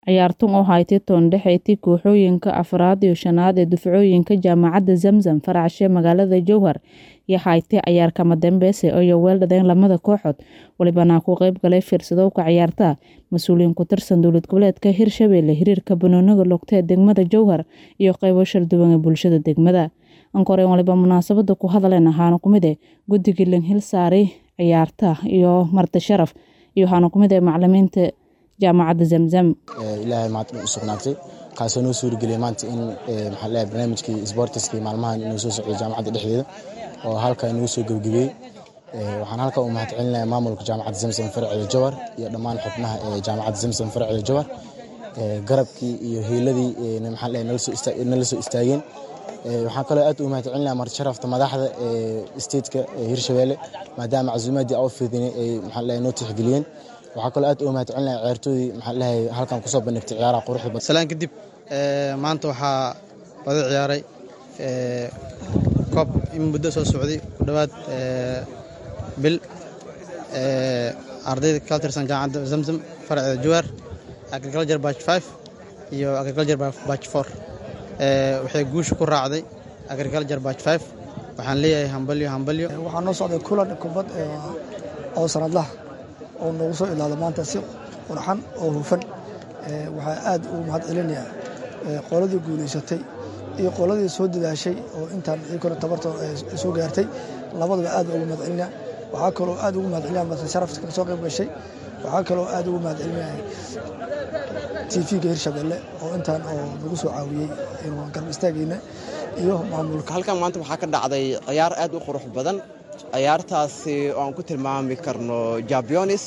Ciyaartan oo haytay toondhexeyti kooxooyinka afraad iyo shanaad ee dufcooyinka jaamacadda Zamzam Faracshe magaalada Jowhar iyo haytay ciyaar kama dambayse oo weeldadeen lamada kooxood walibana ku qayb galay fiirsadowga ciyaarta mas'uuliyiin ku tirsan dowlad goboleedka Hirshabelle xiriirka banooniga lugta ee degmada Jowhar iyo qaybo shir duwan ee bulshada degmada ankoreen waliba munaasabada ku hadleen ahaan kumide guddiga hil saaray ciyaarta iyo marti sharaf iyo ahaan kumide macallimiinta jaamacadda Zamzam ilaahay maanta u sugnaatay kaasoo noo suurageliyay maanta in barnaamijkii sportiska maalmahan inuu soo socdo jaamacadda dhexdeeda oo halka inuu soo gabagabay waxaan halka u mahadcelinayaa maamulka jaamacadda Zamzam Farciga Jowhar iyo dhammaan xubnaha ee jaamacadda Zamzam Farciga Jowhar garabkii iyo heeladii nala soo istaageen waxaan kaloo aad u mahadcelinayaa marti sharafta madaxda stateka Hirshabelle maadaama casuumaadii ay fidinay ay noo tixgeliyeen waxaa kaloo aad u mahadcelinayaa ciyaartoydii halkan ku soo bandhigtay ciyaaraha quruxda badan salaan kadib maanta waxaa wada ciyaaray koob in muddo soo socday ku dhawaad bil ardayda ka tirsan jaamacadda Zamzam Farciga Jowhar agriculture batch 5 iyo agriculture batch 4 waxay guusha ku raacday agriculture batch 5 waxaan leeyahay hambalyo waxaan noo socday kulan kubad oo sanadlaha oo noogu soo ilaalo maanta si qurxan oo hufan waxaa aad ugu mahadcelinayaa qoladii guulaysatay iyo qoladii soo dadaashay oo intaan iyaguna tabartoo soo gaartay labadaba aad ugu mahadcelinaa waxaa kaloo aad ugu mahadcelinayaa marti sharafta soo qayb gashay waxaa kaloo aad ugu mahadcelinayaa TV-ga Hirshabelle oo intaan oo nagu soo caawiyey inuu garab istaagayna iyo maamulka halkan maanta waxaa ka dhacday ciyaar aad u qurux badan ciyaartaasi oo aan ku tilmaami karno Champions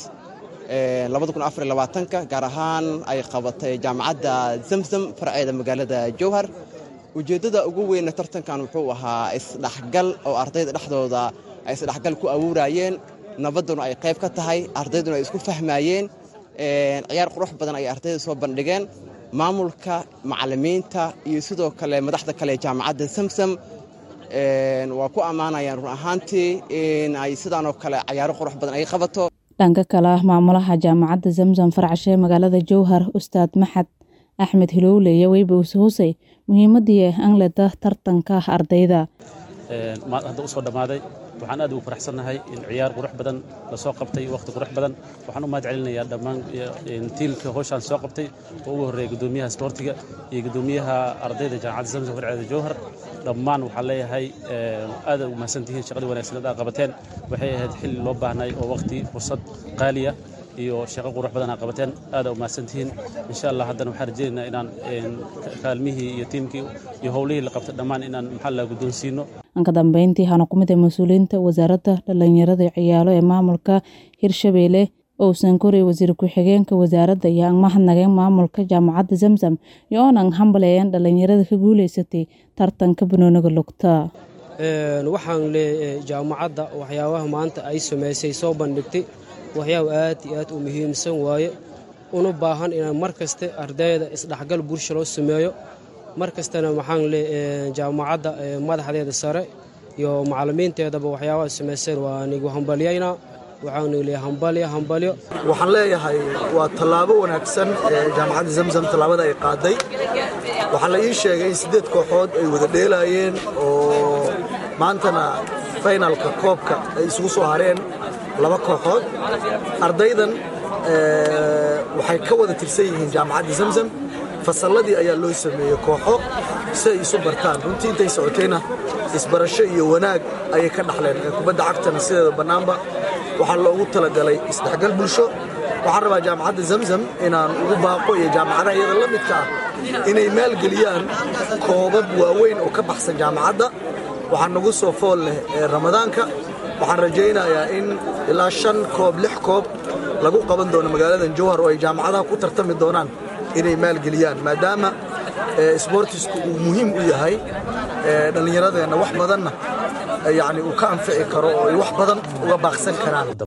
2024 gaar ahaan ay qabatay jaamacadda Zamzam Farciga magaalada Jowhar ujeedada ugu weyn tartankan wuxuu ahaa isdhaxgal oo ardayda dhexdooda ay isdhaxgal ku abuurayeen nabaduna ay qayb ka tahay ardayduna ay isku fahmayeen ciyaar qurux badan ay ardayda soo bandhigeen maamulka macallimiinta iyo sidoo kale madaxda kale jaamacadda Zamzam waa ku ammaanayaan run ahaantii in ay sidaan oo kale ciyaaro qurux badan ay qabato dhanka kale maamulaha jaamacadda Zamzam Faracshe magaalada Jowhar Ustaad Maxad Axmed Hilowle iyo weyba usoo muhiimadii anglada tartanka ardayda hadda u soo dhamaaday waxaan aad ugu faraxsanahay in ciyaar qurux badan la soo qabtay waqti qurux badan waxaan u mahadcelinayaa dhammaan tiimka hawshan soo qabtay oo ugu horeeyay gudoomiyaha sportiga iyo gudoomiyaha ardayda jaamacadda Zamzam Farciga Jowhar dhammaan waxaan leeyahay aad ugu mahadsantihiin shaqadii wanaagsan ee aad qabateen waxay ahayd xilli loo baahnay oo waqti fursad qaali ah iyo shaqo qurux badan aad qabateen aad u mahadsantihiin insha Allah haddana waxaan rajaynaynaa inaan kaalmihii iyo tiimkii iyo howlihii la qabtay dhammaan inaan la guddoonsiino anka dambeyntii hana kumid mas'uuliyiinta wasaaradda dhalinyarada ciyaalo ee maamulka Hirshabelle oo sankoray wasiir ku xigeenka wasaaradda iyo mahadnaqeen maamulka jaamacadda Zamzam iyo aan hambalyeeyeen dhalinyarada ka guuleysatay tartanka banooniga lugta waxaan leeyahay jaamacadda waxyaabaha maanta ay sameysay soo bandhigtay waxyaabo aad iyo aad u muhiimsan waaye una baahan inaan markasta ardayda isdhaxgal bulsho loo sameeyo markastana waxaan leeyahay jaamacadda madaxdeeda sare iyo macallimiinteedaba waxyaabaha sameysay waa anigu hambalyeeyna waxaan leeyahay hambalyo waxaan leeyahay waa tallaabo wanaagsan jaamacadda Zamzam tallaabada ay qaaday waxa la ii sheegay 8 kooxood ay wada dheelayeen oo maantana finalka koobka ay isugu soo hareen 2 kooxood ardaydan waxay ka wada tirsan yihiin jaamacadda Zamzam fasalladii ayaa loo sameeyay kooxo si ay isu bartaan runtii intay socotayna isbarasho iyo wanaag ayay ka dhaxleen kubadda cagtana sideeda bannaanba waxaa loogu talagalay isdhexgal bulsho waxaan rabaa jaamacadda Zamzam inaan ugu baaqo iyo jaamacadaha iyada la midka ah inay maalgeliyaan koobab waaweyn oo ka baxsan jaamacadda waxaa nagu soo fool leh ramadaanka waxaan rajaynayaa in ilaa 5 koob 6 koob lagu qaban doono magaalada Jowhar oo ay jaamacadaha ku tartami doonaan inay maalgeliyaan maadaama sportisku uu muhiim u yahay dhalinyaradeena wax badanna uu ka anfici karo oo wax badan uga baaqsan karaan